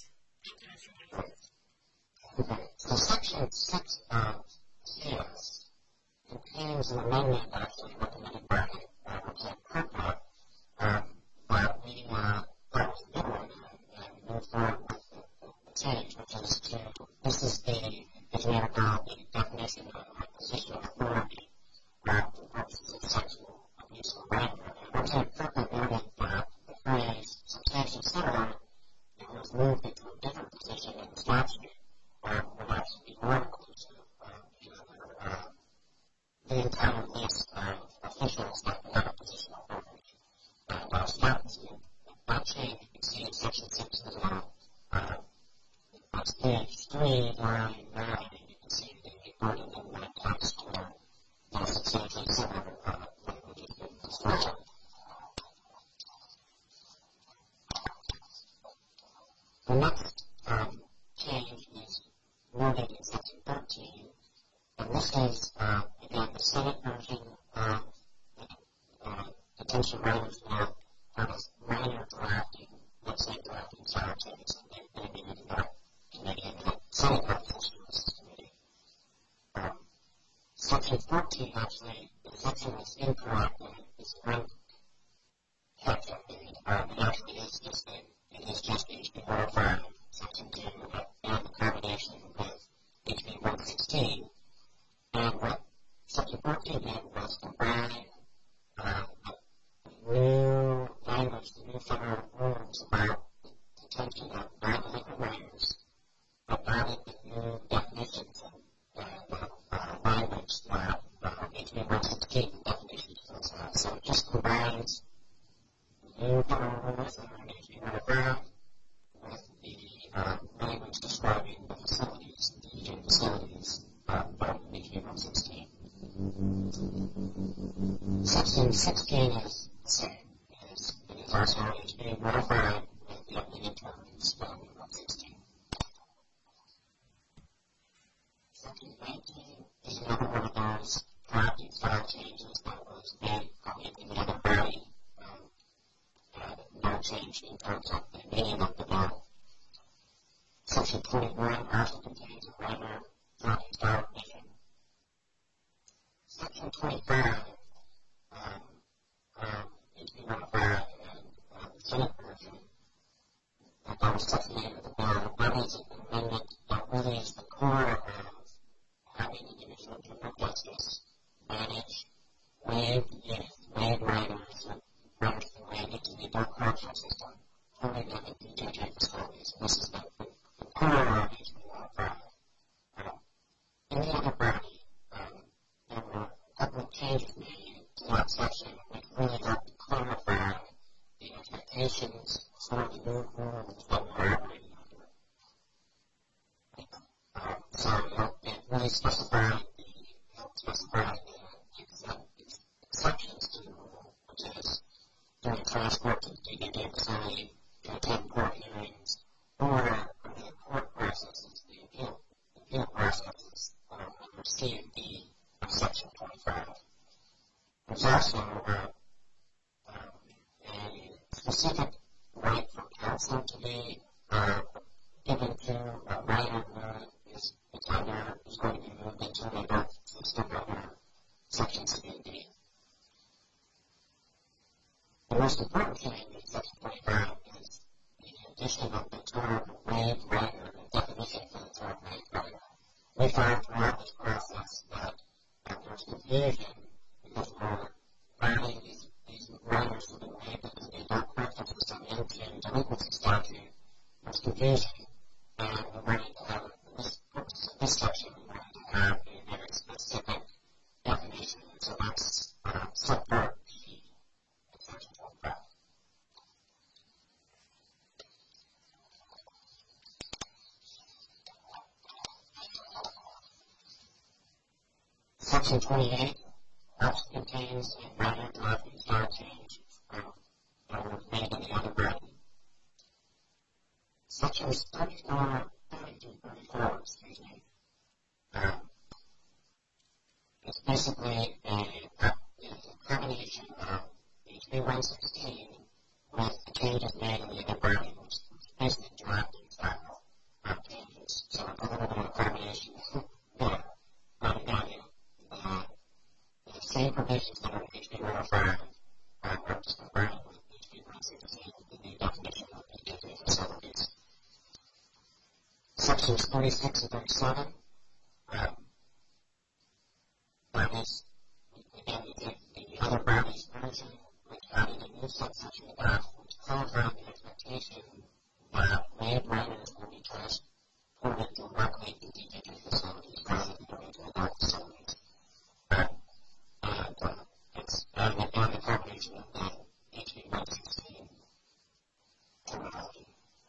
so Section 6 of CS contains an amendment actually recommended by Representative Kirkwood, but we thought it was a good one and moved forward with the change, which is to, this is the, as we have now, the definition of a position of authority for purposes of sexual abuse or rape. Representative Kirkwood noted that the phrase substantially similar, it was moved into a different position in the statute, would actually be more inclusive of the entire list of officials that would have a position of authority. That change you can see in Section 6 as well. On page 3, line 9, you can see the wording in that text where the substantially similar language is being described. The next change is noted in Section 13, and this is, again, the Senate version of the detention writers law. That is minor drafting, legislative drafting, sorry, changes that they made in that committee and the Senate Artificial Services Committee. Section 14, actually, the section is incorrect and is correct. It actually is just it is just HB 105, Section 2, and the combination with HB 116. And what Section 14 did was combine new language, the new federal rules about the detention of non-delinquent minors, combined with new definitions and language that HB 116 definitions for those laws. So it just combines new federal rules that are in HB 105 with the language describing the facilities, the EJ facilities from HB 116. Section 16 is the same. It is also HB 105 with the updated terms from 116. Section 19 is another one of those drafting style changes that was made in the other body. No change in terms of the meaning of the bill. Section 21 also contains a minor drafting style revision. Section 25 HB 105 and the Senate version, that was Section 8 of the bill, that is an amendment that really is the core of having the Division of Juvenile Justice manage waived youth, waived riders, and riders that waive into the adult correctional system, putting them into JJ facilities. This is the core of HB 105. In the other body, there were a couple of changes made to that section which really helped to clarify the expectations for the new rules that we're operating under. So it really specified the exceptions to the rule, which is during transport to the DDD facility, to attend court hearings, or under the court processes, the appeal processes under C and D of Section 25. There's also a specific right for counsel to be given to a minor who is going to be moved into the adult system under Section C and D. The most important thing in Section 25 is the addition of the term waived rider, the definition for the term waived rider. We found throughout this process that there's confusion because we're finding these riders who have been waived into the adult correctional system into delinquency statute. There's confusion, and we're ready to have, for this purpose of this section, we're ready to have a very specific definition. So that's subpart P in Section 25. Section 28 also contains a minor drafting style change that was made in the other version. Sections 34, 34, it's basically a combination of HB 116 with the changes made in the other version, which is basically drafting style changes. So it's a little bit of a combination there. But again, the same provisions that are in HB 105 are just converted with HB 116 with the new definition of PJJ facilities. Sections 46 and 37, that is, again, the other Brownies version, which added a new subsection above, which calls out the expectation that wave miners will be transported directly to DJJ facilities rather than going to adult facilities. It's on the combination of the HB 116 terminology.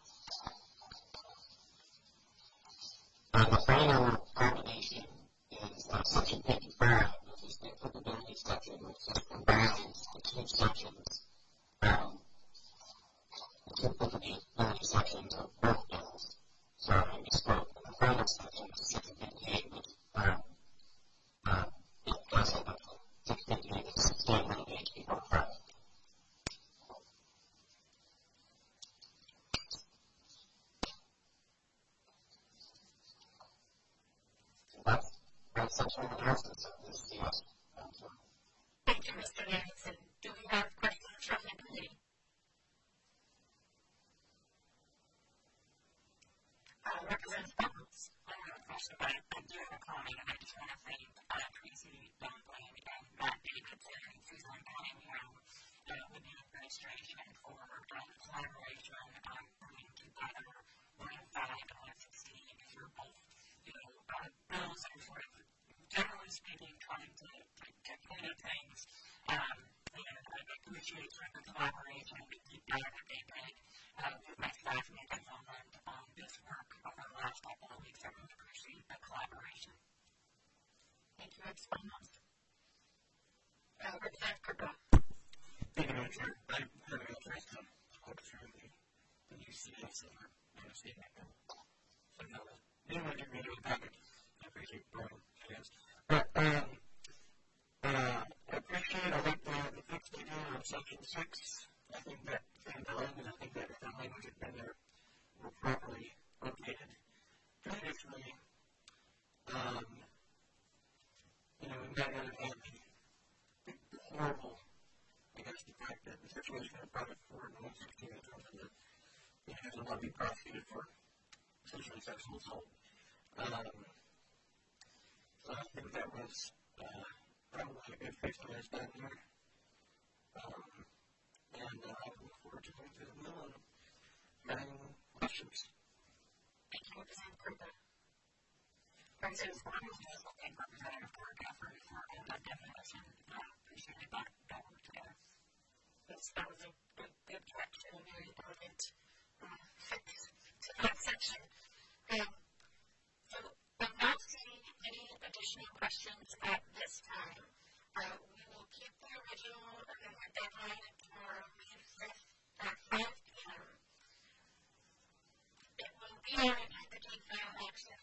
The final combination is Section 55, which is the applicability section, which just combines the two sections, the two applicability sections of both bills. So I misspoke. The final section is Section 58, which it does have Section 58 is substantially the HB 105. That's such an analysis of this, yes. Thank you, Mr. Anderson. Do we have questions from the committee? Representative Buckles. I have a question, but I do have a comment, and I just want to thank Tracy Dunkley and Matt Davidson and Susan Cunningham with the administration for collaboration on putting together 105 and 116 for both, bills and sort of, generally speaking, trying to get rid of things. And I appreciate sort of the collaboration and the deep dive that they did with my staff and Nathan Holland on this work over the last couple of weeks. I really appreciate the collaboration. Thank you, Ms. Bonus. Representative Kerber. Thank you, Madam Chair. I had an interest to look through the new CS and our statement. So no, anyone can read it with that. I appreciate Brian. Yes. But I like the fix they do on Section 6. I think that and I think that if the language had been there were properly located previously, we might not have had the horrible, I guess, the fact that the situation that brought it forward in 116 in terms of the has a lot to be prosecuted for essentially sexual assault. So I think that was probably a good fix that was done here. And I look forward to going through the bill and having questions. Thank you, Representative Kerber. Representative Bonus, I also thank Representative Kerber for all that definition. I appreciate that work together. Yes, that was a good direction, a very important fix to that section. So I'm not seeing any additional questions at this time. We will keep the original amendment deadline tomorrow, May 5th at 5 p.m. It will be our agenda to take final action.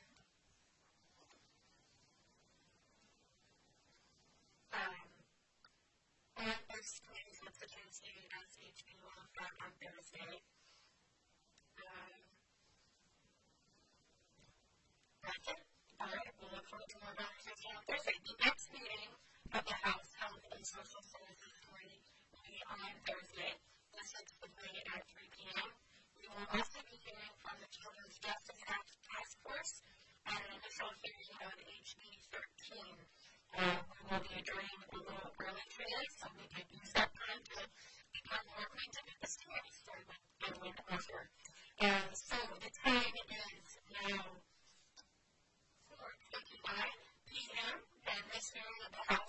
On this committee's substituency as HB 105 on Thursday. That's it. All right, we'll look forward to more conversation on Thursday. The next meeting of the House Health and Social Services Committee will be on Thursday, the 6th of May at 3 p.m. We will also be hearing from the Children's Justice Act Task Force on an initial hearing of HB 13. We will be adjourning a little early today, so we can use that time to become more acquainted with this committee, starting with Edwin Offer. And so the time is now 4:59 p.m. and this hearing of the House